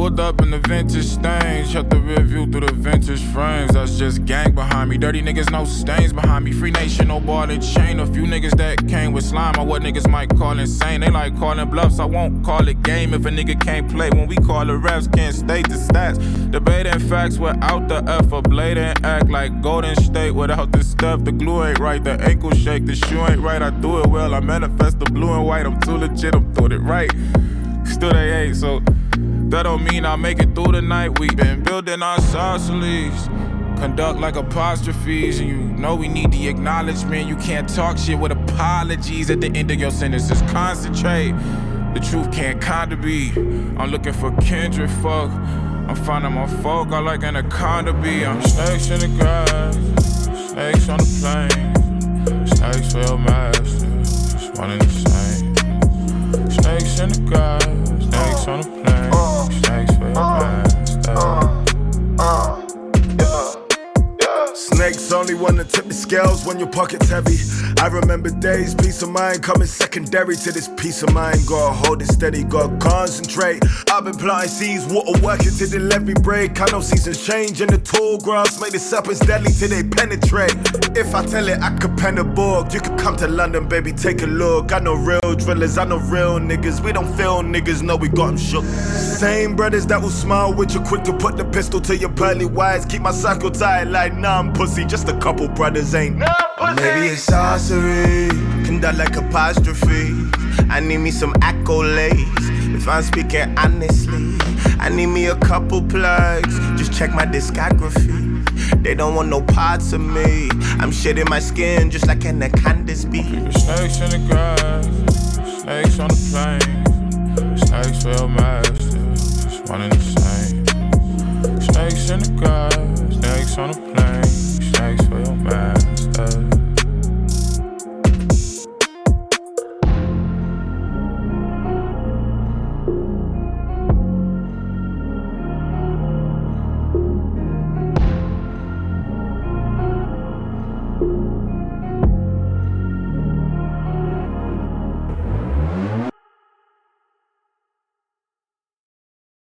Pulled up in the vintage stains, shut the rear view through the vintage frames. That's just gang behind me. Dirty niggas, no stains behind me. Free nation, no ball and chain. A few niggas that came with slime are what niggas might call insane. They like calling bluffs, I won't call it game. If a nigga can't play when we call the refs, can't state the stats. Debating facts without the F, a blatant act like Golden State without the stuff. The glue ain't right, the ankle shake, the shoe ain't right. I do it well, I manifest the blue and white. I'm too legit, I'm doing it right. Still they ain't, so that don't mean I'll make it through the night. We been building our isosceles, conduct like apostrophes, and you know we need the acknowledgement. You can't talk shit with apologies at the end of your sentences. Concentrate, the truth can't kinda be. I'm looking for kindred folk, I'm finding my folk, I like anaconda be. I'm snakes in the grass, snakes on the plane, snakes for your master, it's one and the same. Snakes in the grass, snakes on the plane, snakes for your master. Snakes only wanna tip the scales when your pocket's heavy. I remember days, peace of mind coming secondary to this peace of mind. Gotta hold it steady, gotta concentrate. I've been planting seeds, water working till the levee break. I know seasons change and the tall grass make the serpents deadly till they penetrate. If I tell it, I could pen a book. You could come to London, baby, take a look. I know real drillers, I know real niggas. We don't feel niggas, no, we got them shook. Same brothers that will smile with you, quick to put the pistol to your pearly whites. Keep my circle tight like numb pussy. Just a couple brothers ain't numb pussy. Maybe it's sorcery, conduct like apostrophe. I need me some accolades. If I'm speaking honestly, I need me a couple plugs. Just check my discography. They don't want no parts of me. I'm shedding my skin just like anacondas be. Snakes in the grass, snakes on the plane, snakes for your master, it's one and the same. Snakes in the grass, snakes on the plane.